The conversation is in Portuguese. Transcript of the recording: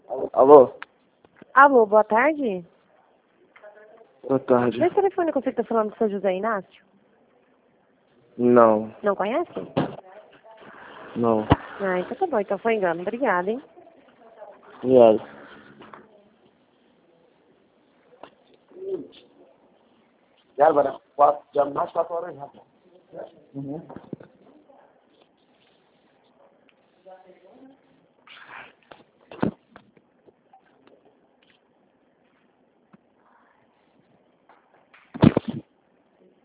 Alô? Alô, boa tarde. Boa tarde. Esse telefone que você está falando com o seu José Inácio? Não, Não conhece? não. Ah, então tá bom. Então foi engano. Obrigada, hein? Obrigado. Já, agora, já mais 4 horas já. Uhum.